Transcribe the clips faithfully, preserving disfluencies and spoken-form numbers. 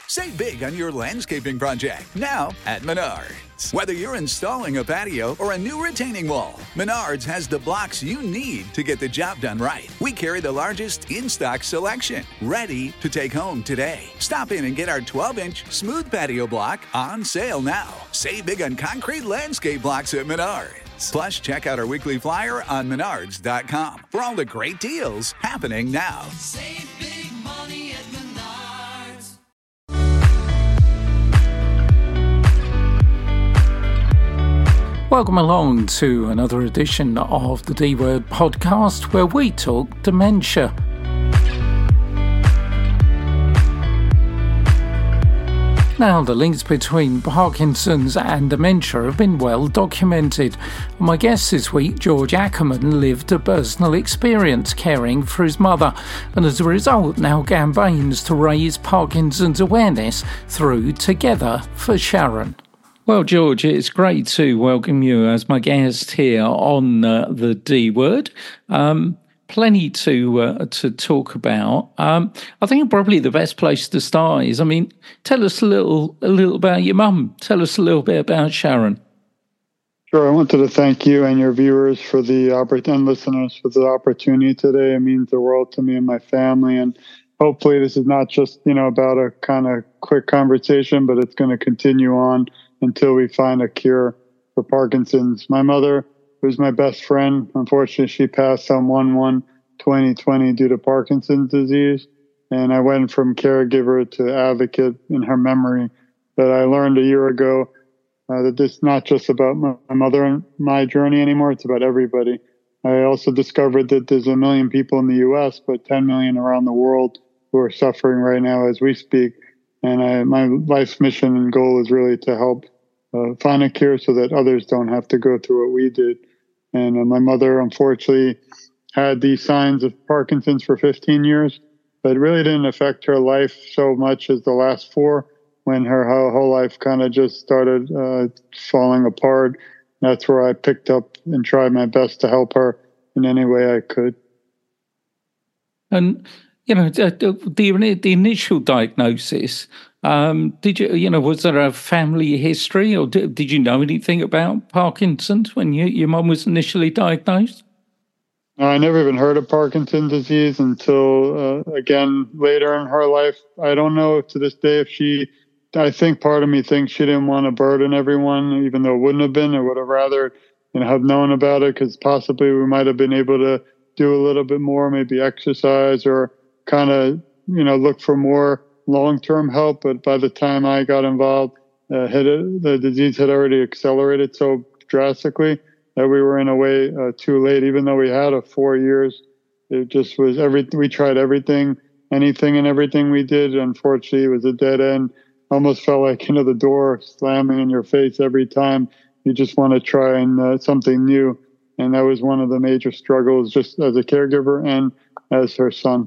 Save big on your landscaping project now at Menards. Whether you're installing a patio or a new retaining wall, Menards has the blocks you need to get the job done right. We carry the largest in-stock selection, ready to take home today. Stop in and get our twelve-inch smooth patio block on sale now. Save big on concrete landscape blocks at Menards. Plus, check out our weekly flyer on menards dot com for all the great deals happening now. Save big money at Menards. Welcome along to another edition of the D Word podcast, where we talk dementia. Now, the links between Parkinson's and dementia have been well documented. My guest this week, George Ackerman, lived a personal experience caring for his mother, and as a result now campaigns to raise Parkinson's awareness through Together for Sharon. Well, George, it's great to welcome you as my guest here on uh, the D Word. Um, plenty to uh, to talk about. Um, I think probably the best place to start is, I mean, tell us a little a little about your mum. Tell us a little bit about Sharon. Sure. I wanted to thank you and your viewers for the opportunity, and listeners for the opportunity today. It means the world to me and my family, and hopefully this is not just, you know, about a kind of quick conversation, but it's going to continue on until we find a cure for Parkinson's. My mother, who's my best friend, unfortunately, she passed on one one twenty twenty due to Parkinson's disease. And I went from caregiver to advocate in her memory. But I learned a year ago uh, that this is not just about my, my mother and my journey anymore. It's about everybody. I also discovered that there's a million people in the U S, but ten million around the world who are suffering right now as we speak. And I, my life's mission and goal is really to help uh, find a cure so that others don't have to go through what we did. And uh, my mother, unfortunately, had these signs of Parkinson's for fifteen years, but it really didn't affect her life so much as the last four, when her whole, whole life kind of just started uh, falling apart. That's where I picked up and tried my best to help her in any way I could. And you know, the, the, the initial diagnosis, um, did you, you know, was there a family history, or did, did you know anything about Parkinson's when you, your mum was initially diagnosed? I never even heard of Parkinson's disease until, uh, again, later in her life. I don't know to this day if she, I think part of me thinks she didn't want to burden everyone, even though it wouldn't have been. I would have rather, you know, have known about it, because possibly we might have been able to do a little bit more, maybe exercise or kind of, you know, look for more long-term help. But by the time I got involved, uh, had it, the disease had already accelerated so drastically that we were in a way uh, too late. Even though we had a four years, it just was every. We tried everything, anything and everything we did. Unfortunately, it was a dead end. Almost felt like, you know, the door slamming in your face every time you just want to try and uh, something new. And that was one of the major struggles, just as a caregiver and as her son.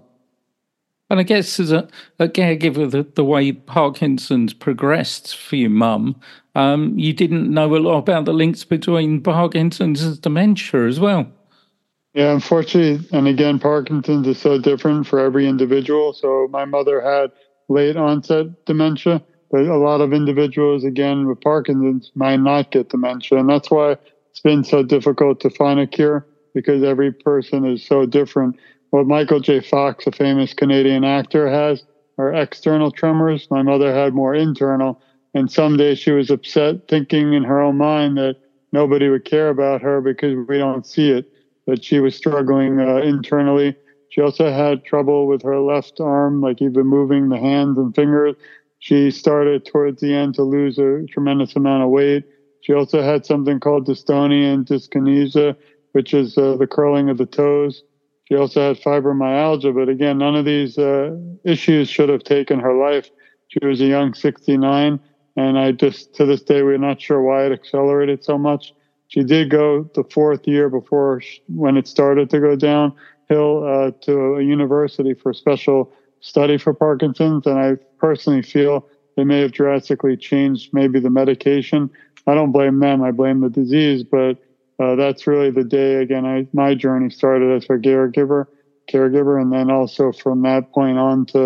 And I guess as a, a caregiver, the, the way Parkinson's progressed for your mum, um, you didn't know a lot about the links between Parkinson's and dementia as well. Yeah, unfortunately, and again, Parkinson's is so different for every individual. So my mother had late onset dementia, but a lot of individuals, again, with Parkinson's might not get dementia. And that's why it's been so difficult to find a cure, because every person is so different. What Michael J. Fox, a famous Canadian actor, has are external tremors. My mother had more internal. And someday she was upset, thinking in her own mind that nobody would care about her because we don't see it. But she was struggling uh, internally. She also had trouble with her left arm, like even moving the hands and fingers. She started towards the end to lose a tremendous amount of weight. She also had something called dystonia and dyskinesia, which is uh, the curling of the toes. She also had fibromyalgia, but again, none of these uh, issues should have taken her life. She was a young sixty-nine, and I just, to this day, we're not sure why it accelerated so much. She did go the fourth year before she, when it started to go downhill uh, to a university for special study for Parkinson's, and I personally feel they may have drastically changed maybe the medication. I don't blame them, I blame the disease, but Uh, that's really the day, again, I, my journey started as a caregiver, caregiver, and then also from that point on to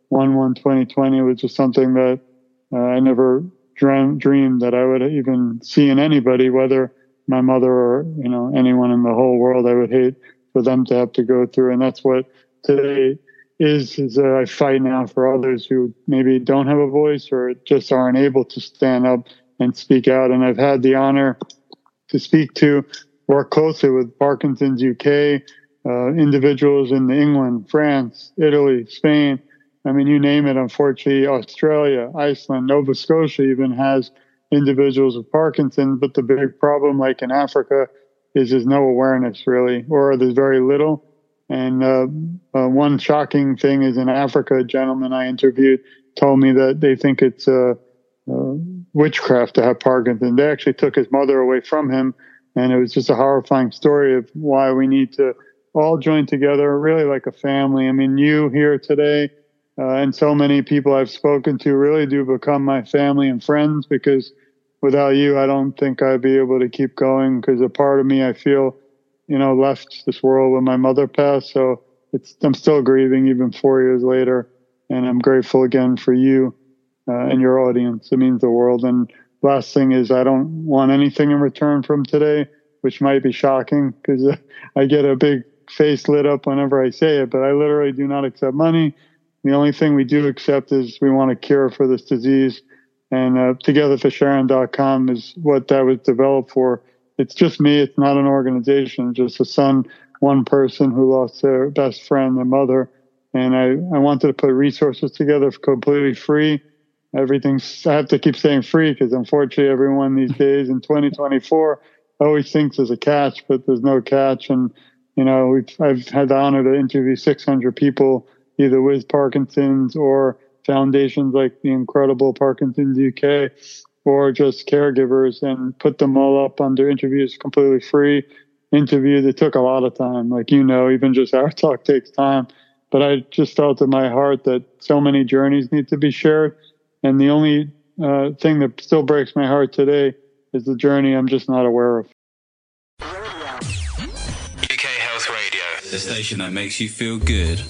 one one twenty twenty was just something that uh, I never dream, dreamed that I would even see in anybody, whether my mother or, you know, anyone in the whole world. I would hate for them to have to go through. And that's what today is, is uh, I fight now for others who maybe don't have a voice or just aren't able to stand up and speak out. And I've had the honor to speak to, work closely with Parkinson's U K, uh, individuals in England, France, Italy, Spain. I mean, you name it. Unfortunately, Australia, Iceland, Nova Scotia even has individuals with Parkinson's. But the big problem, like in Africa, is there's no awareness really, or there's very little. And uh, uh, one shocking thing is in Africa, a gentleman I interviewed told me that they think it's uh, uh, witchcraft to have Parkinson's. They actually took his mother away from him. And it was just a horrifying story of why we need to all join together, really like a family. I mean, you here today uh, and so many people I've spoken to really do become my family and friends, because without you, I don't think I'd be able to keep going, because a part of me, I feel, you know, left this world when my mother passed. So it's, I'm still grieving even four years later. And I'm grateful again for you uh, and your audience. It means the world. And last thing is, I don't want anything in return from today, which might be shocking because uh, I get a big face lit up whenever I say it, but I literally do not accept money. The only thing we do accept is we want a cure for this disease. And uh, together for sharon dot com is what that was developed for. It's just me. It's not an organization. It's just a son, one person who lost their best friend, their mother. And I, I wanted to put resources together completely free. Everything's, I have to keep saying free because unfortunately everyone these days in twenty twenty-four always thinks there's a catch, but there's no catch. And, you know, we've, I've had the honor to interview six hundred people either with Parkinson's or foundations like the incredible Parkinson's U K or just caregivers, and put them all up under interviews completely free. Interviews, it took a lot of time. Like, you know, even just our talk takes time. But I just felt in my heart that so many journeys need to be shared. And the only uh, thing that still breaks my heart today is the journey I'm just not aware of. U K Health Radio, the station that makes you feel good.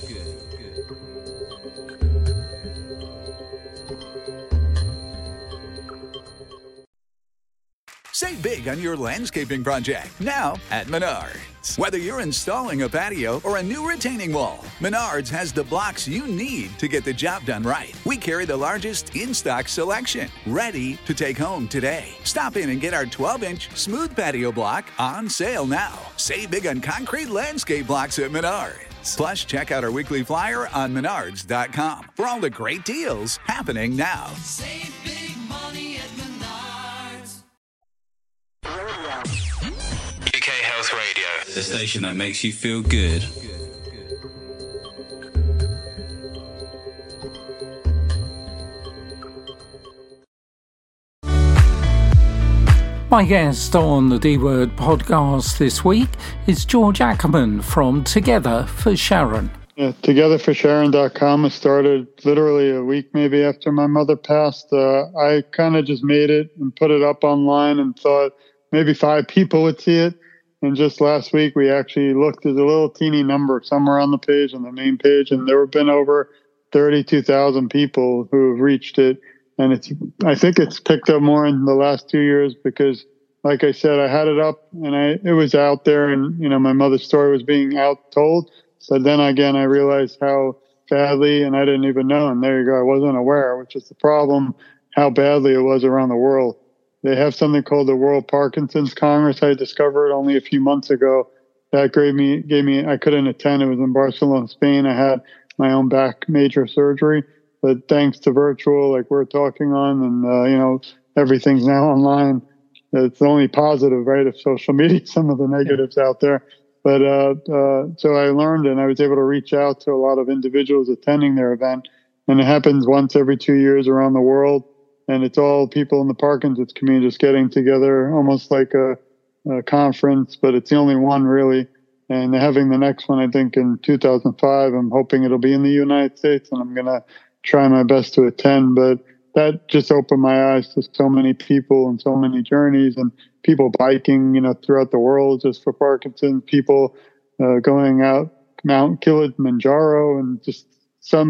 Save big on your landscaping project now at Menards. Whether you're installing a patio or a new retaining wall, Menards has the blocks you need to get the job done right. We carry the largest in-stock selection, ready to take home today. Stop in and get our twelve-inch smooth patio block on sale now. Save big on concrete landscape blocks at Menards. Plus, check out our weekly flyer on menards dot com for all the great deals happening now. Save big money at Menards. U K Health Radio, the station that makes you feel good. My guest on the D-Word podcast this week is George Ackerman from Together for Sharon. Yeah, together for sharon dot com. I started literally a week maybe after my mother passed. Uh, I kind of just made it and put it up online and thought maybe five people would see it. And just last week, we actually looked at a little teeny number somewhere on the page, on the main page, and there have been over thirty-two thousand people who have reached it. And it's, I think it's picked up more in the last two years because, like I said, I had it up and I, it was out there, and, you know, my mother's story was being out told. So then again, I realized how badly, and I didn't even know, and there you go, I wasn't aware, which is the problem, how badly it was around the world. They have something called the World Parkinson's Congress. I discovered only a few months ago. That gave me, gave me, I couldn't attend. It was in Barcelona, Spain. I had my own back major surgery, but thanks to virtual, like we're talking on, and, uh, you know, everything's now online. It's only positive, right, of social media, some of the negatives out there. But uh, uh, so I learned, and I was able to reach out to a lot of individuals attending their event. And it happens once every two years around the world. And it's all people in the Parkinson's community just getting together, almost like a, a conference, but it's the only one really. And they're having the next one, I think, in two thousand five. I'm hoping it'll be in the United States, and I'm going to try my best to attend. But that just opened my eyes to so many people and so many journeys, and people biking, you know, throughout the world just for Parkinson's, people uh, going out Mount Kilimanjaro, and just some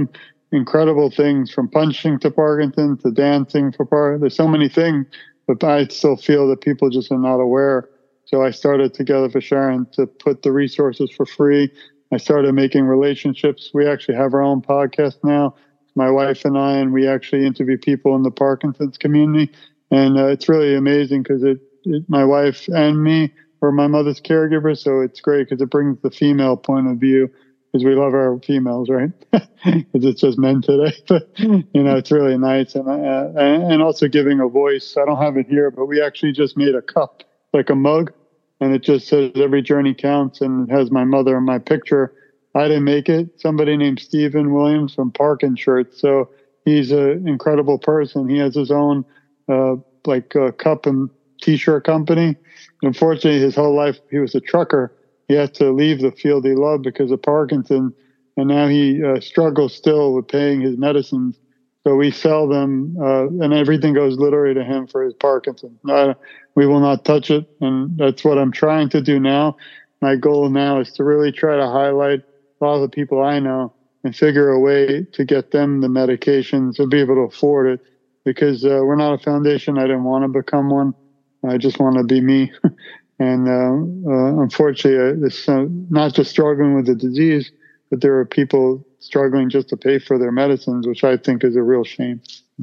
incredible things, from punching to Parkinson's to dancing for Parkinson's. There's so many things, but I still feel that people just are not aware. So I started Together for Sharon to put the resources for free. I started making relationships. We actually have our own podcast now, my wife and I, and we actually interview people in the Parkinson's community. And uh, it's really amazing because it, it, my wife and me are my mother's caregivers. So it's great because it brings the female point of view, because we love our females, right? Because it's just men today. But, you know, it's really nice. And, uh, and also giving a voice. I don't have it here, but we actually just made a cup, like a mug. And it just says every journey counts, and it has my mother and my picture. I didn't make it. Somebody named Stephen Williams from Parkin Shirts. So he's an incredible person. He has his own uh, like uh, cup and T-shirt company. Unfortunately, his whole life, he was a trucker. He had to leave the field he loved because of Parkinson. And now he uh, struggles still with paying his medicines. So we sell them, uh, and everything goes literally to him for his Parkinson. Uh, we will not touch it, and that's what I'm trying to do now. My goal now is to really try to highlight a lot of the people I know and figure a way to get them the medications to be able to afford it, because uh, we're not a foundation. I didn't want to become one. I just want to be me. and uh, uh, unfortunately, uh, it's uh, not just struggling with the disease, but there are people struggling just to pay for their medicines, which I think is a real shame.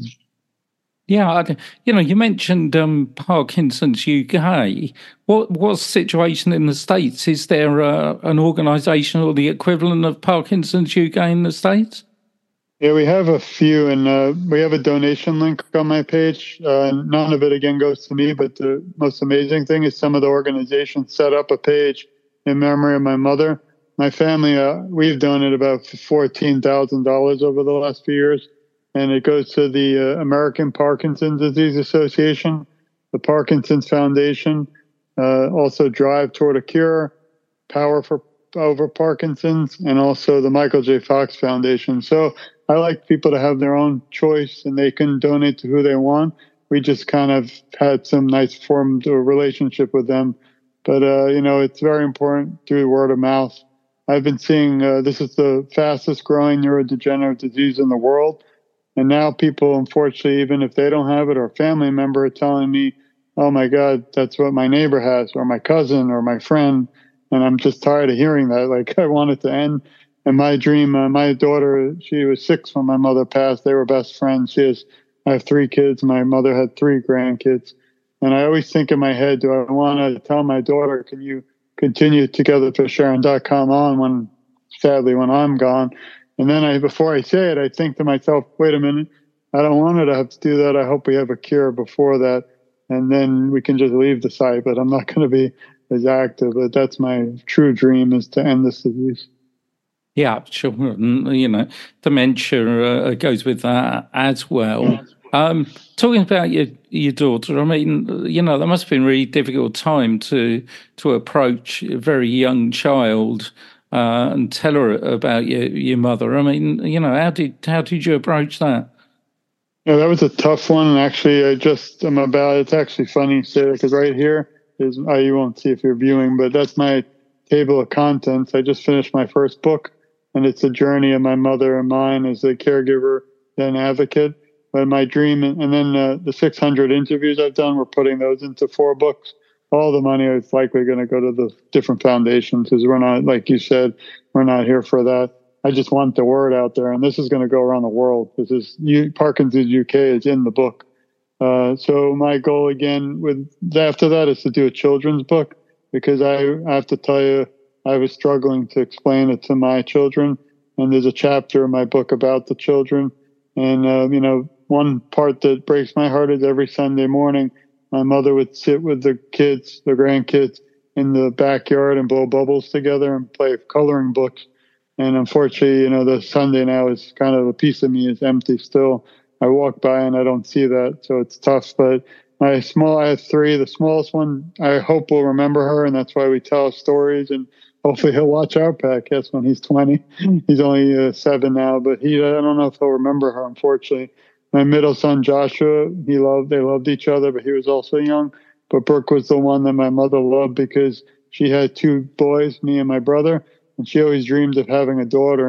Yeah, you know, you mentioned um, Parkinson's U K. What what's the situation in the States? Is there uh, an organisation or the equivalent of Parkinson's U K in the States? Yeah, we have a few, and uh, we have a donation link on my page. Uh, none of it, again, goes to me, but the most amazing thing is some of the organizations set up a page in memory of my mother. My family, uh, we've donated about fourteen thousand dollars over the last few years, and it goes to the uh, American Parkinson's Disease Association, the Parkinson's Foundation, uh, also Drive Toward a Cure, Power for Over Parkinson's, and also the Michael J. Fox Foundation. So I like people to have their own choice, and they can donate to who they want. We just kind of had some nice formed relationship with them. But, uh, you know, it's very important through word of mouth. I've been seeing uh, this is the fastest growing neurodegenerative disease in the world. And now people, unfortunately, even if they don't have it, or a family member are telling me, oh, my God, that's what my neighbor has, or my cousin, or my friend. And I'm just tired of hearing that. Like, I want it to end. And my dream, uh, my daughter, she was six when my mother passed. They were best friends. She has, I have three kids. My mother had three grandkids. And I always think in my head, do I want to tell my daughter, can you continue together for sharon dot com on when, sadly, when I'm gone? And then I, before I say it, I think to myself, wait a minute, I don't want her to have to do that. I hope we have a cure before that. And then we can just leave the site, but I'm not going to be as active. But that's my true dream, is to end this disease. Yeah, sure. You know, dementia uh, goes with that as well. Um, talking about your your daughter, I mean, you know, that must have been a really difficult time to to approach a very young child uh, and tell her about your your mother. I mean, you know, how did how did you approach that? Yeah, that was a tough one. And actually, I just am about. It's actually funny, Sarah, because right here is oh, you won't see if you're viewing, but that's my table of contents. I just finished my first book, and it's a journey of my mother and mine as a caregiver and advocate. But my dream, and then uh, the six hundred interviews I've done, we're putting those into four books. All the money is likely going to go to the different foundations, because we're not, like you said, we're not here for that. I just want the word out there, and this is going to go around the world. This is you, Parkinson's U K is in the book. Uh, so my goal again with after that is to do a children's book, because I, I have to tell you, I was struggling to explain it to my children, and there's a chapter in my book about the children. And, uh, you know, one part that breaks my heart is every Sunday morning, my mother would sit with the kids, the grandkids, in the backyard and blow bubbles together and play coloring books. And unfortunately, you know, the Sunday now is kind of a piece of me is empty still. I walk by and I don't see that, so it's tough. But my small, I have three. The smallest one, I hope will remember her, and that's why we tell stories. And hopefully he'll watch our podcast when he's twenty. He's only uh, seven now, but he, I don't know if he'll remember her, unfortunately. My middle son, Joshua, he loved, they loved each other, but he was also young. But Brooke was the one that my mother loved because she had two boys, me and my brother, and she always dreamed of having a daughter.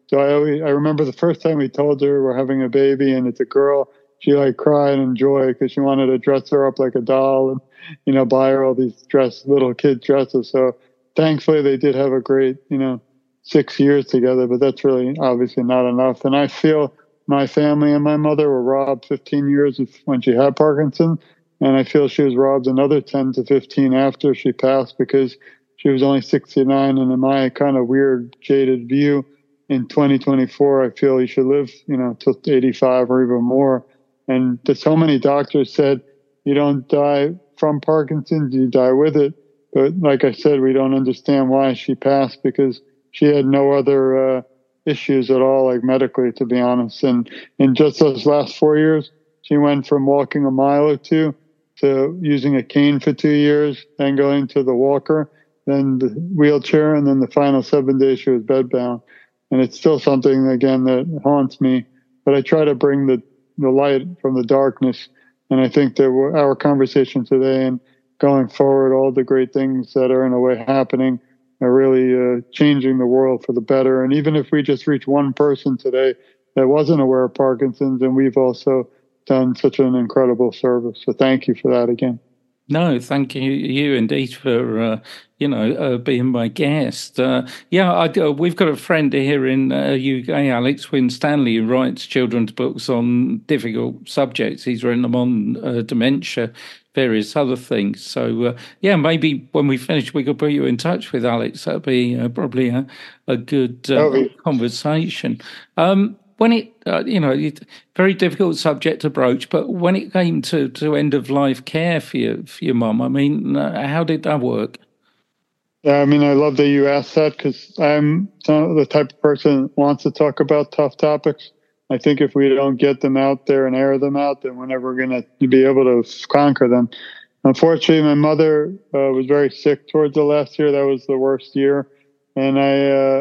So I always, I remember the first time we told her we're having a baby and it's a girl, she like cried in joy because she wanted to dress her up like a doll and, you know, buy her all these dress, little kid dresses. So thankfully they did have a great, you know, six years together, but that's really obviously not enough. And I feel my family and my mother were robbed fifteen years when she had Parkinson's. And I feel she was robbed another ten to fifteen after she passed because she was only sixty-nine. And in my kind of weird, jaded view, in twenty twenty-four, I feel you should live, you know, till eighty-five or even more. And so many doctors said, you don't die from Parkinson's, you die with it. But like I said, we don't understand why she passed because she had no other uh, issues at all, like medically, to be honest. And in just those last four years, she went from walking a mile or two to using a cane for two years, then going to the walker, then the wheelchair, and then the final seven days she was bedbound. And it's still something, again, that haunts me. But I try to bring the, the light from the darkness. And I think that our conversation today and going forward, all the great things that are in a way happening are really uh, changing the world for the better. And even if we just reach one person today that wasn't aware of Parkinson's, and we've also done such an incredible service. So thank you for that again. No, thank you, you indeed for uh, you know uh, being my guest. Uh, yeah, I, uh, we've got a friend here in uh, U K, Alex Winstanley, who writes children's books on difficult subjects. He's written them on uh, dementia, various other things. So uh, yeah, maybe when we finish, we could put you in touch with Alex. That'd be uh, probably a, a good uh, be- conversation. Um, When it, uh, you know, it, very difficult subject to broach, but when it came to, to end of life care for your for your mum, I mean, uh, how did that work? Yeah, I mean, I love that you asked that because I'm the type of person that wants to talk about tough topics. I think if we don't get them out there and air them out, then we're never going to be able to conquer them. Unfortunately, my mother uh, was very sick towards the last year. That was the worst year. And I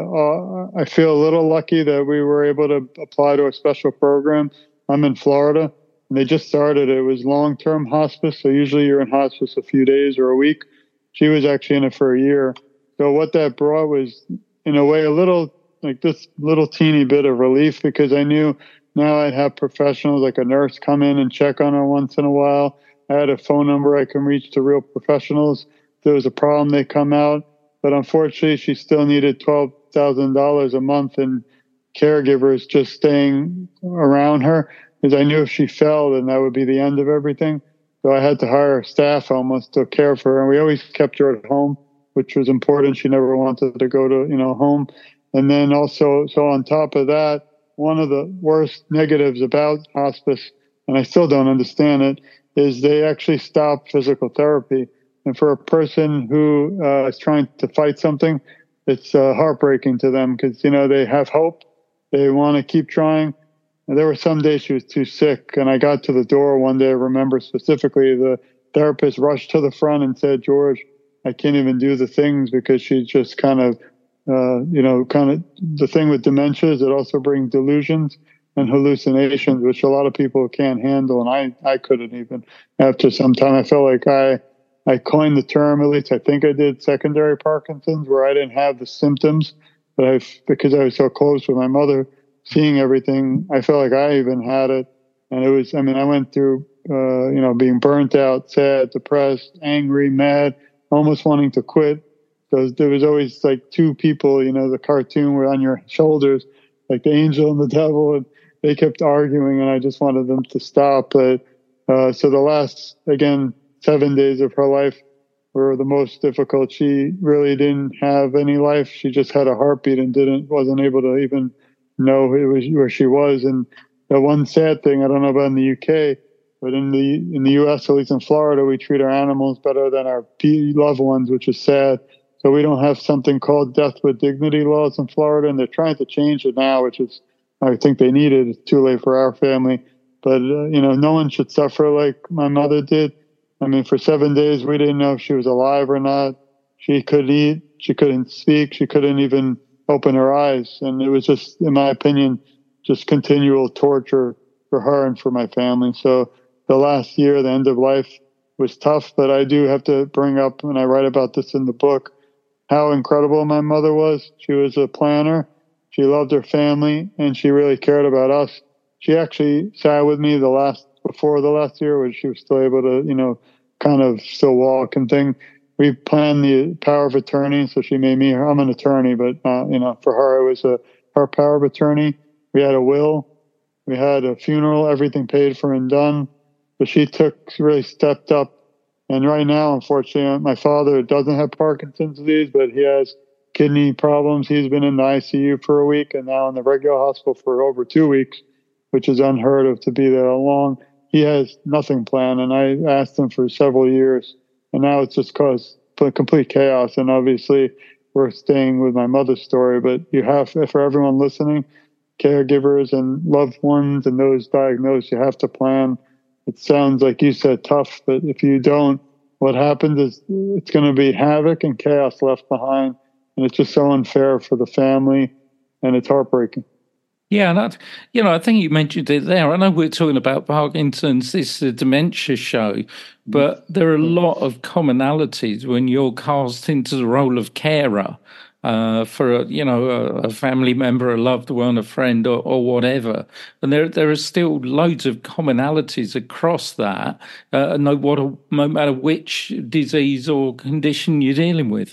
uh, I feel a little lucky that we were able to apply to a special program. I'm in Florida, and they just started. It was long-term hospice, so usually you're in hospice a few days or a week. She was actually in it for a year. So what that brought was, in a way, a little, like this little teeny bit of relief because I knew now I'd have professionals like a nurse come in and check on her once in a while. I had a phone number I can reach to real professionals. If there was a problem, they come out. But unfortunately, she still needed twelve thousand dollars a month in caregivers just staying around her because I knew if she fell, then that would be the end of everything. So I had to hire staff almost to care for her. And we always kept her at home, which was important. She never wanted to go to, you know, home. And then also, so on top of that, one of the worst negatives about hospice, and I still don't understand it, is they actually stop physical therapy. And for a person who uh, is trying to fight something, it's uh, heartbreaking to them because, you know, they have hope. They want to keep trying. And there were some days she was too sick. And I got to the door one day, I remember specifically, the therapist rushed to the front and said, George, I can't even do the things because she just kind of, uh, you know, kind of the thing with dementia is it also brings delusions and hallucinations, which a lot of people can't handle. And I, I couldn't even. After some time, I felt like I... I coined the term, at least I think I did, secondary Parkinson's, where I didn't have the symptoms, but I, because I was so close with my mother, seeing everything, I felt like I even had it. And it was, I mean, I went through, uh, you know, being burnt out, sad, depressed, angry, mad, almost wanting to quit. So there was always like two people, you know, the cartoon were on your shoulders, like the angel and the devil, and they kept arguing, and I just wanted them to stop. But uh, so the last, again, seven days of her life were the most difficult. She really didn't have any life. She just had a heartbeat and didn't wasn't able to even know it was where she was. And the one sad thing, I don't know about in the U K, but in the in the U S, at least in Florida, we treat our animals better than our loved ones, which is sad. So we don't have something called death with dignity laws in Florida, and they're trying to change it now, which is, I think they need it. It's too late for our family. But, uh, you know, no one should suffer like my mother did. I mean, for seven days, we didn't know if she was alive or not. She couldn't eat. She couldn't speak. She couldn't even open her eyes. And it was just, in my opinion, just continual torture for her and for my family. So the last year, the end of life, was tough. But I do have to bring up, and I write about this in the book, how incredible my mother was. She was a planner. She loved her family, and she really cared about us. She actually sat with me the last before the last year, where she was still able to, you know, kind of still walk and thing. We planned the power of attorney, so she made me. I'm an attorney, but uh, you know, for her it was a her power of attorney. We had a will, we had a funeral, everything paid for and done. But she took really stepped up. And right now, unfortunately, my father doesn't have Parkinson's disease, but he has kidney problems. He's been in the I C U for a week and now in the regular hospital for over two weeks, which is unheard of to be there long. He has nothing planned, and I asked him for several years, and now it's just caused complete chaos. And obviously, we're staying with my mother's story, but you have, for everyone listening, caregivers and loved ones and those diagnosed, you have to plan. It sounds like you said tough, but if you don't, what happens is it's going to be havoc and chaos left behind, and it's just so unfair for the family, and it's heartbreaking. Yeah, and that, you know, I think you mentioned it there. I know we're talking about Parkinson's, this is a dementia show, but there are a lot of commonalities when you're cast into the role of carer uh, for, a, you know, a, a family member, a loved one, a friend, or, or whatever. And there there are still loads of commonalities across that, uh, no, what, no matter which disease or condition you're dealing with.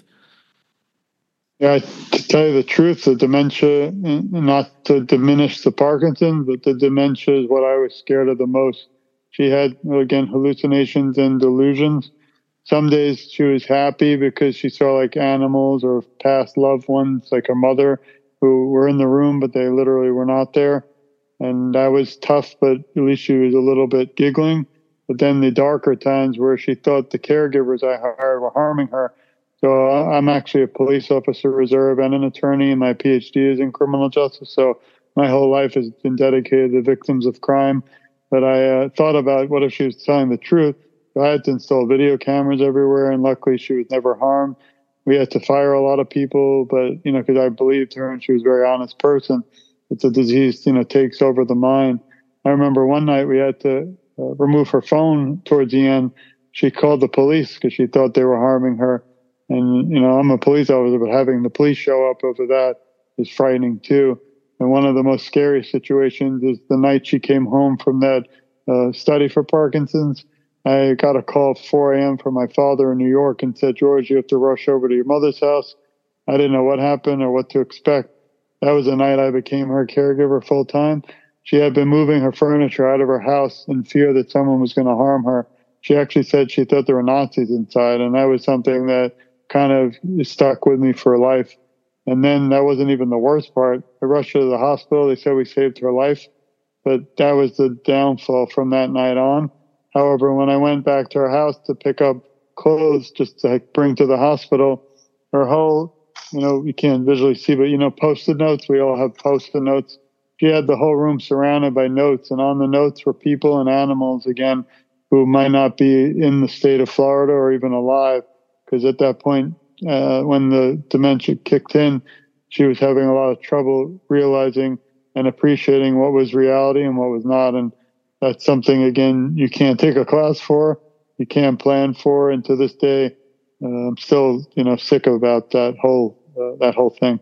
Yeah, to tell you the truth, the dementia, not to diminish the Parkinson's, but the dementia is what I was scared of the most. She had, again, hallucinations and delusions. Some days she was happy because she saw like animals or past loved ones, like her mother, who were in the room, but they literally were not there. And that was tough, but at least she was a little bit giggling. But then the darker times where she thought the caregivers I hired were harming her. So I'm actually a police officer reserve and an attorney, and my P H D is in criminal justice. So my whole life has been dedicated to victims of crime. But I uh, thought about what if she was telling the truth. So I had to install video cameras everywhere, and luckily she was never harmed. We had to fire a lot of people, but, you know, because I believed her and she was a very honest person. It's a disease, you know, takes over the mind. I remember one night we had to uh, remove her phone towards the end. She called the police because she thought they were harming her. And, you know, I'm a police officer, but having the police show up over that is frightening too. And one of the most scary situations is the night she came home from that uh, study for Parkinson's. I got a call at four a.m. from my father in New York and said, George, you have to rush over to your mother's house. I didn't know what happened or what to expect. That was the night I became her caregiver full time. She had been moving her furniture out of her house in fear that someone was going to harm her. She actually said she thought there were Nazis inside, and that was something that kind of stuck with me for life. And then that wasn't even the worst part. I rushed her to the hospital. They said we saved her life, but that was the downfall from that night on. However, when I went back to her house to pick up clothes just to bring to the hospital, her whole, you know, you can't visually see, but, you know, Post-it notes, we all have Post-it notes. She had the whole room surrounded by notes, and on the notes were people and animals, again, who might not be in the state of Florida or even alive. Because at that point, uh, when the dementia kicked in, she was having a lot of trouble realizing and appreciating what was reality and what was not. And that's something, again, you can't take a class for, you can't plan for. And to this day, uh, I'm still, you know, sick about that whole uh, that whole thing.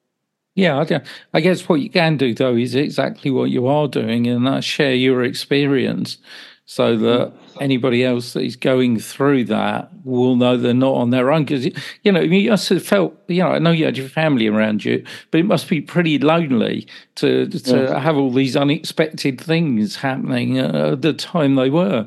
Yeah, I guess what you can do, though, is exactly what you are doing, and that's share your experience, so that anybody else that is going through that will know they're not on their own. Because, you know, you must have felt, you know, I know you had your family around you, but it must be pretty lonely to to yeah. have all these unexpected things happening at the time they were.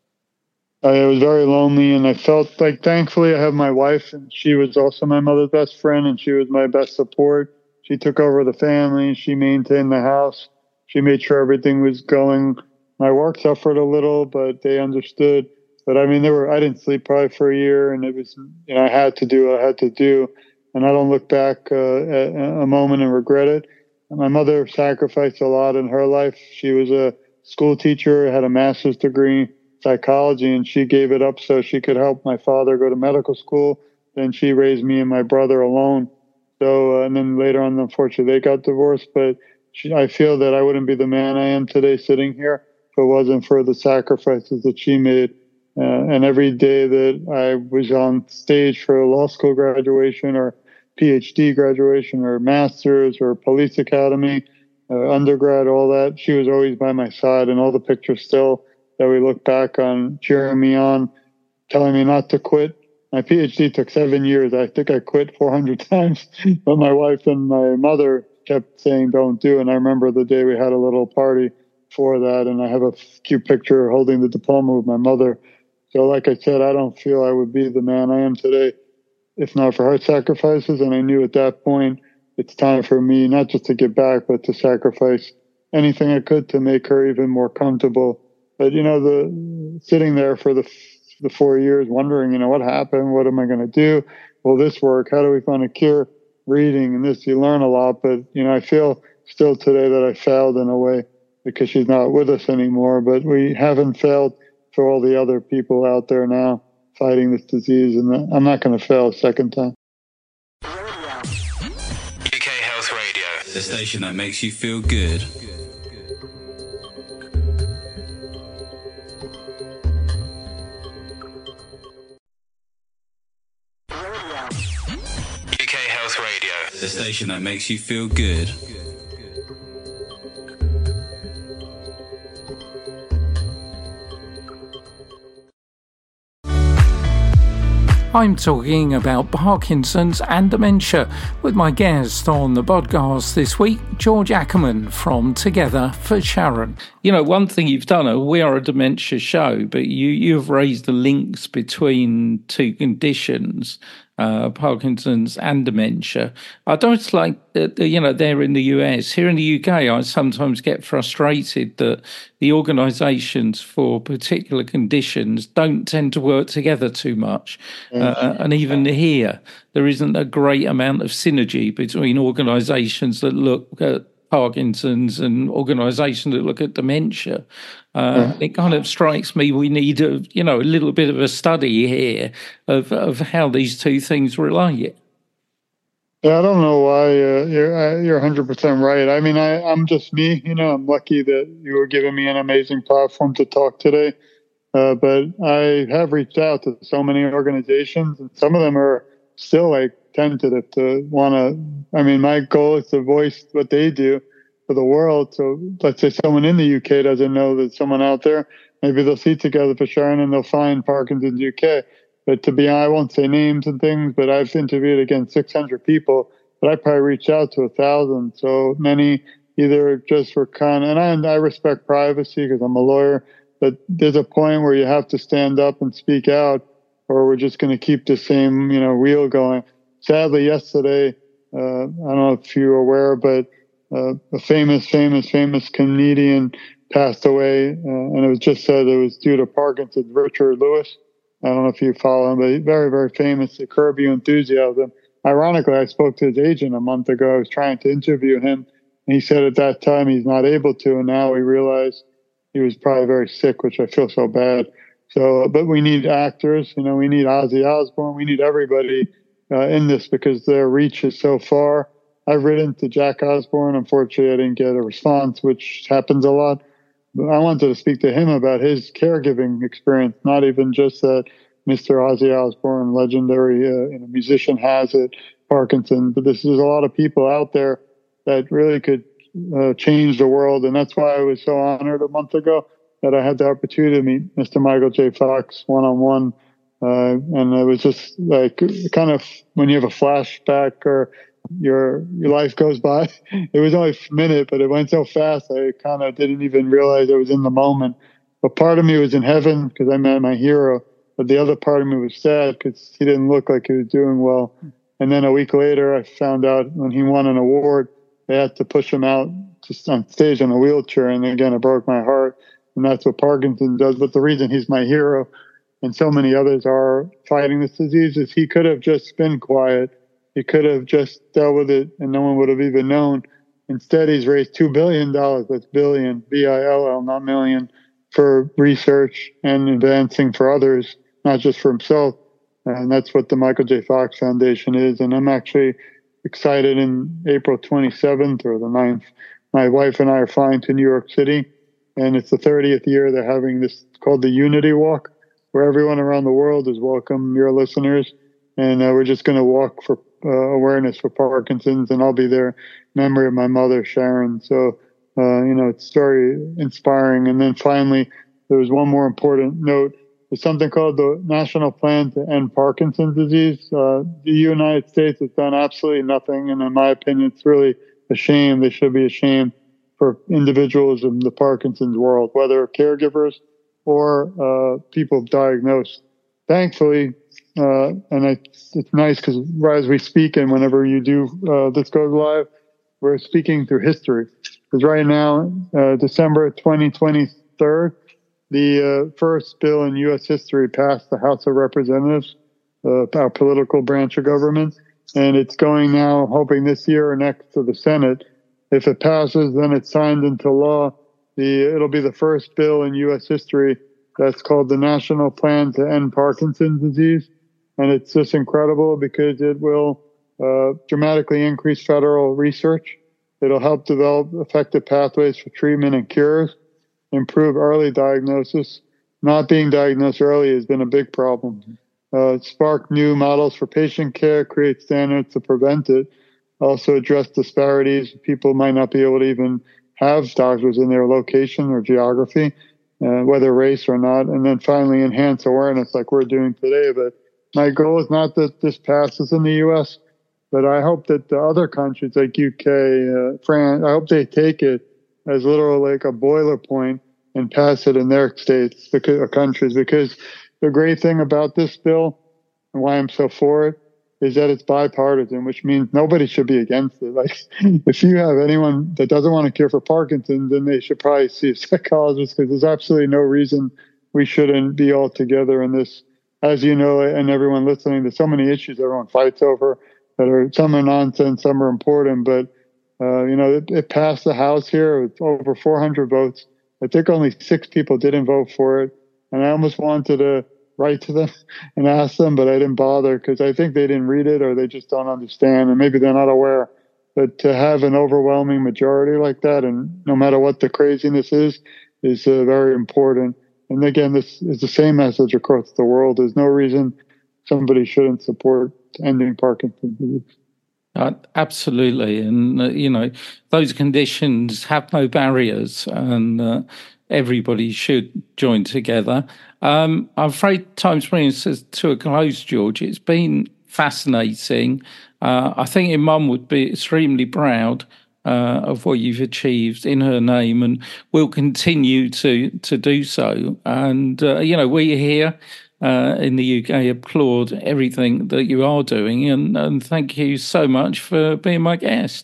I was very lonely, and I felt like, thankfully, I have my wife, and she was also my mother's best friend, and she was my best support. She took over the family. She maintained the house. She made sure everything was going. My work suffered a little, but they understood. But I mean, they were, I didn't sleep probably for a year, and it was, you know, I had to do what I had to do. And I don't look back uh, at a moment and regret it. My mother sacrificed a lot in her life. She was a school teacher, had a master's degree in psychology, and she gave it up so she could help my father go to medical school. Then she raised me and my brother alone. So, uh, and then later on, unfortunately, they got divorced. But she, I feel that I wouldn't be the man I am today sitting here if it wasn't for the sacrifices that she made. Uh, and every day that I was on stage for a law school graduation or PhD graduation or master's or police academy, uh, undergrad, all that. She was always by my side, and all the pictures still that we look back on, cheering me on, telling me not to quit. My PhD took seven years. I think I quit four hundred times, but my wife and my mother kept saying, don't do it. And I remember the day we had a little party for that, and I have a cute picture holding the diploma with my mother. So like I said, I don't feel I would be the man I am today if not for her sacrifices. And I knew at that point it's time for me not just to give back, but to sacrifice anything I could to make her even more comfortable. But, you know, the sitting there for the the four years wondering, you know, what happened? What am I going to do? Will this work? How do we find a cure? Reading and this, you learn a lot. But, you know, I feel still today that I failed in a way because she's not with us anymore. But we haven't failed for all the other people out there now fighting this disease. And I'm not going to fail a second time. U K Health Radio, the station that makes you feel good. U K Health Radio, the station that makes you feel good. I'm talking about Parkinson's and dementia with my guest on the podcast this week, George Ackerman from Together for Sharon. You know, one thing you've done, we are a dementia show, but you, you've raised the links between two conditions, uh, Parkinson's and dementia. I don't like, uh, you know, they're in the U S. Here in the U K, I sometimes get frustrated that the organisations for particular conditions don't tend to work together too much. Uh, and even here, there isn't a great amount of synergy between organisations that look at Parkinson's and organisations that look at dementia. Uh, yeah. It kind of strikes me we need a, you know, a little bit of a study here of, of how these two things relate. Yeah, I don't know why uh, you're uh, you're one hundred percent right. I mean, I, I'm just me. You know, I'm lucky that you were giving me an amazing platform to talk today. Uh, but I have reached out to so many organizations, and some of them are still like tentative to want to. I mean, my goal is to voice what they do for the world. So let's say someone in the U K doesn't know that someone out there, maybe they'll see Together for Sharon and they'll find Parkinson's U K. But to be honest, I won't say names and things, but I've interviewed again six hundred people, but I probably reached out to a thousand. So many either just for kind of, and I, I respect privacy because I'm a lawyer. But there's a point where you have to stand up and speak out, or we're just going to keep the same, you know, wheel going. Sadly, yesterday, uh, I don't know if you're aware, but uh, a famous, famous, famous comedian passed away, uh, and it was just said it was due to Parkinson's. Richard Lewis. I don't know if you follow him, but he's very, very famous. The Curb Your Enthusiasm. Ironically, I spoke to his agent a month ago. I was trying to interview him, and he said at that time he's not able to, and now we realize he was probably very sick, which I feel so bad. So, but we need actors, you know, we need Ozzy Osbourne, we need everybody uh, in this because their reach is so far. I've written to Jack Osbourne. Unfortunately, I didn't get a response, which happens a lot. But I wanted to speak to him about his caregiving experience, not even just that Mister Ozzy Osbourne, legendary uh, you know, musician, has it, Parkinson, but this is a lot of people out there that really could Uh, change the world. And that's why I was so honored a month ago that I had the opportunity to meet Mister Michael J. Fox one-on-one. Uh, and it was just like kind of when you have a flashback or your your life goes by. It was only a minute, but it went so fast I kind of didn't even realize I was in the moment. But part of me was in heaven because I met my hero. But the other part of me was sad because he didn't look like he was doing well. And then a week later, I found out when he won an award, they had to push him out just on stage in a wheelchair. And again, it broke my heart. And that's what Parkinson does. But the reason he's my hero and so many others are fighting this disease is he could have just been quiet. He could have just dealt with it and no one would have even known. Instead, he's raised two billion dollars. That's billion, B I L L, not million, for research and advancing for others, not just for himself. And that's what the Michael J. Fox Foundation is. And I'm actually excited in April twenty-seventh or the ninth. My wife and I are flying to New York City, and it's the thirtieth year they're having this called the Unity Walk, where everyone around the world is welcome, your listeners, and uh, we're just going to walk for uh, awareness for Parkinson's, and I'll be there in memory of my mother, Sharon. So, uh, you know, it's very inspiring. And then finally, there was one more important note. There's something called the National Plan to End Parkinson's Disease. Uh, the United States has done absolutely nothing, and in my opinion, it's really a shame. They should be ashamed for individuals in the Parkinson's world, whether caregivers or uh, people diagnosed. Thankfully, uh, and I, it's nice because as we speak and whenever you do uh, this goes live, we're speaking through history. Because right now, uh, December twenty twenty-three, the uh, first bill in U S history passed the House of Representatives, uh, our political branch of government, and it's going now, hoping this year or next, to the Senate. If it passes, then it's signed into law. The it'll be the first bill in U S history that's called the National Plan to End Parkinson's Disease, and it's just incredible because it will uh, dramatically increase federal research. It'll help develop effective pathways for treatment and cures, improve early diagnosis. Not being diagnosed early has been a big problem. Uh, spark new models for patient care, create standards to prevent it, also address disparities. People might not be able to even have doctors in their location or geography, uh, whether race or not. And then finally, enhance awareness like we're doing today. But my goal is not that this passes in the U S, but I hope that the other countries like U K, uh, France, I hope they take it as literally like a boiler point and pass it in their states or countries. Because the great thing about this bill and why I'm so for it is that it's bipartisan, which means nobody should be against it. Like, if you have anyone that doesn't want to cure for Parkinson's, then they should probably see a psychologist, because there's absolutely no reason we shouldn't be all together in this. As you know, and everyone listening, there's so many issues everyone fights over that are, some are nonsense, some are important, but Uh, you know, it, it passed the House here with over four hundred votes. I think only six people didn't vote for it. And I almost wanted to write to them and ask them, but I didn't bother because I think they didn't read it or they just don't understand, and maybe they're not aware. But to have an overwhelming majority like that, and no matter what the craziness is, is uh, very important. And again, this is the same message across the world. There's no reason somebody shouldn't support ending Parkinson's disease. Uh, absolutely. And, uh, you know, those conditions have no barriers, and uh, everybody should join together. Um, I'm afraid time's bringing us to a close, George. It's been fascinating. Uh, I think your mum would be extremely proud uh, of what you've achieved in her name, and will continue to, to do so. And, uh, you know, we're here Uh, in the U K applaud everything that you are doing, and, and thank you so much for being my guest.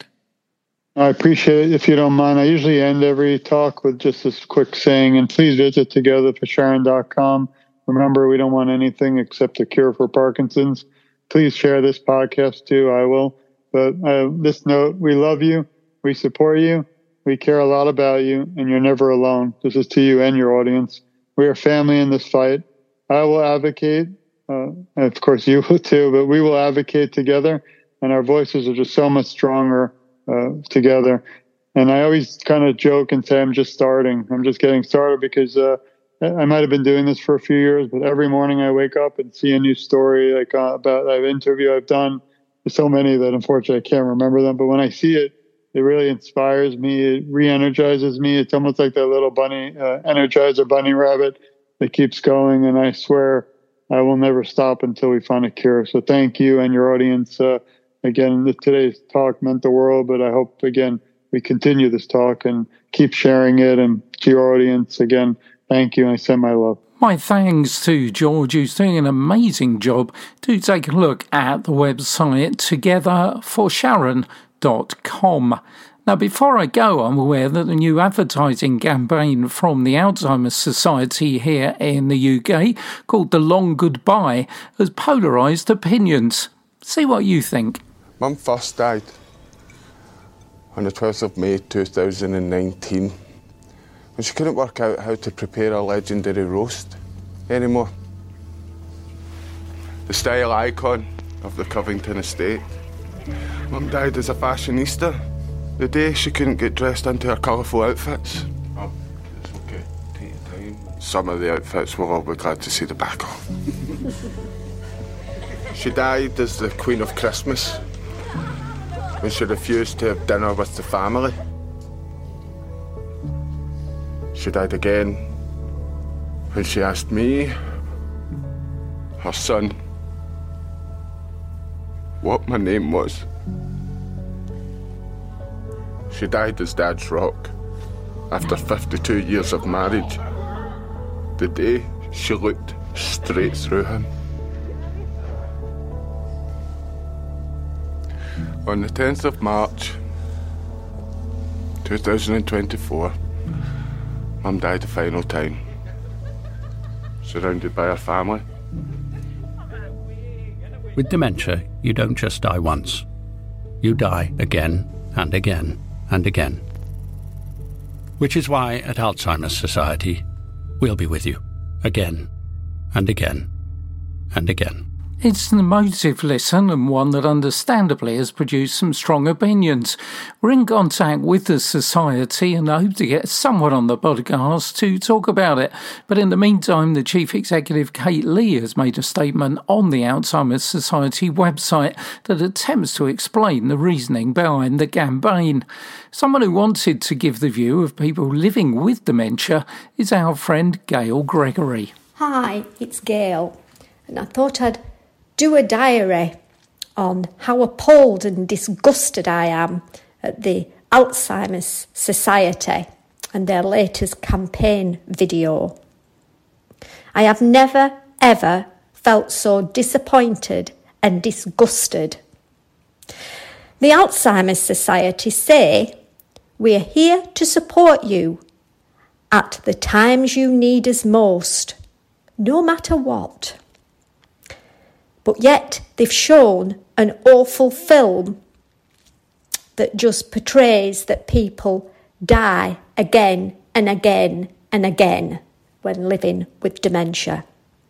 I appreciate it. If you don't mind, I usually end every talk with just this quick saying, and please visit together for sharon dot com. Remember, we don't want anything except a cure for Parkinson's. Please share this podcast too. I will. But uh, this note, we love you. We support you. We care a lot about you, and you're never alone. This is to you and your audience. We are family in this fight. I will advocate, uh, and of course you will too, but we will advocate together, and our voices are just so much stronger uh, together. And I always kind of joke and say I'm just starting. I'm just getting started because uh, I might have been doing this for a few years, but every morning I wake up and see a new story like uh, about an interview I've done. There's so many that unfortunately I can't remember them, but when I see it, it really inspires me. It re-energizes me. It's almost like that little bunny, uh, energizer bunny rabbit that keeps going, and I swear I will never stop until we find a cure. So thank you and your audience. Uh, again, this, today's talk meant the world, but I hope, again, we continue this talk and keep sharing it. And to your audience, again, thank you, and I send my love. My thanks to George, who's doing an amazing job. Do take a look at the website together for sharon dot com. Now, before I go, I'm aware that the new advertising campaign from the Alzheimer's Society here in the U K, called The Long Goodbye, has polarised opinions. See what you think. Mum first died on the twelfth of May two thousand nineteen, when she couldn't work out how to prepare a legendary roast anymore. The style icon of the Covington estate. Mum died as a fashionista, the day she couldn't get dressed into her colourful outfits. Oh, it's okay. Take your time. Some of the outfits we'll all be glad to see the back of. She died as the Queen of Christmas, when she refused to have dinner with the family. She died again when she asked me, her son, what my name was. She died as Dad's rock after fifty-two years of marriage, the day she looked straight through him. On the tenth of March, two thousand twenty-four, Mum died the final time, surrounded by her family. With dementia, you don't just die once. You die again and again and again. Which is why at Alzheimer's Society, we'll be with you again and again and again. It's an emotive listen and one that understandably has produced some strong opinions. We're in contact with the Society and hope to get someone on the podcast to talk about it. But in the meantime, the Chief Executive, Kate Lee, has made a statement on the Alzheimer's Society website that attempts to explain the reasoning behind the campaign. Someone who wanted to give the view of people living with dementia is our friend Gail Gregory. Hi, it's Gail, and I thought I'd do a diary on how appalled and disgusted I am at the Alzheimer's Society and their latest campaign video. I have never, ever felt so disappointed and disgusted. The Alzheimer's Society say, "We're here to support you at the times you need us most, no matter what." But yet they've shown an awful film that just portrays that people die again and again and again when living with dementia.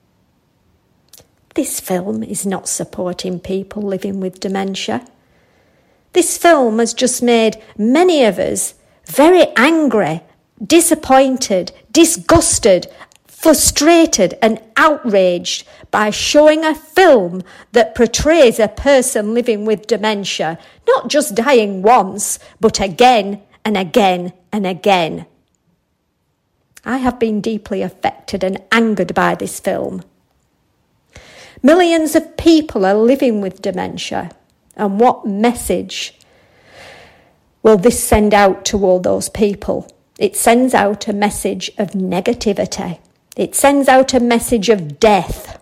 This film is not supporting people living with dementia. This film has just made many of us very angry, disappointed, disgusted, frustrated and outraged by showing a film that portrays a person living with dementia, not just dying once, but again and again and again. I have been deeply affected and angered by this film. Millions of people are living with dementia, and what message will this send out to all those people? It sends out a message of negativity. It sends out a message of death.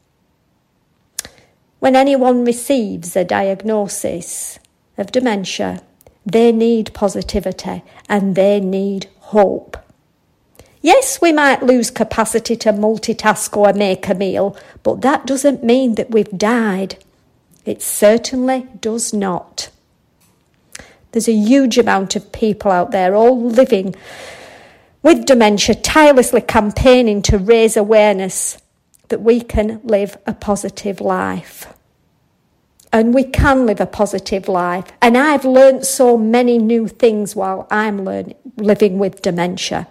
When anyone receives a diagnosis of dementia, they need positivity and they need hope. Yes, we might lose capacity to multitask or make a meal, but that doesn't mean that we've died. It certainly does not. There's a huge amount of people out there all living with dementia, tirelessly campaigning to raise awareness that we can live a positive life. And we can live a positive life. And I've learnt so many new things while I'm learn- living with dementia.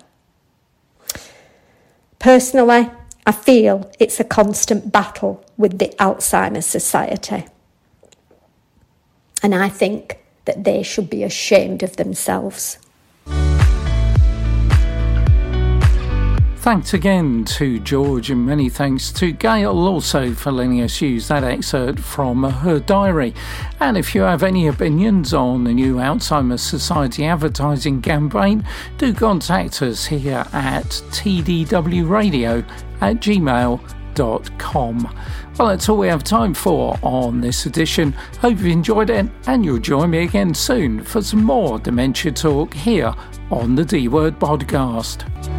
Personally, I feel it's a constant battle with the Alzheimer's Society. And I think that they should be ashamed of themselves. Thanks again to George and many thanks to Gail also for letting us use that excerpt from her diary. And if you have any opinions on the new Alzheimer's Society advertising campaign, do contact us here at t d w radio at gmail dot com. Well, that's all we have time for on this edition. Hope you enjoyed it and you'll join me again soon for some more dementia talk here on the D Word Podcast.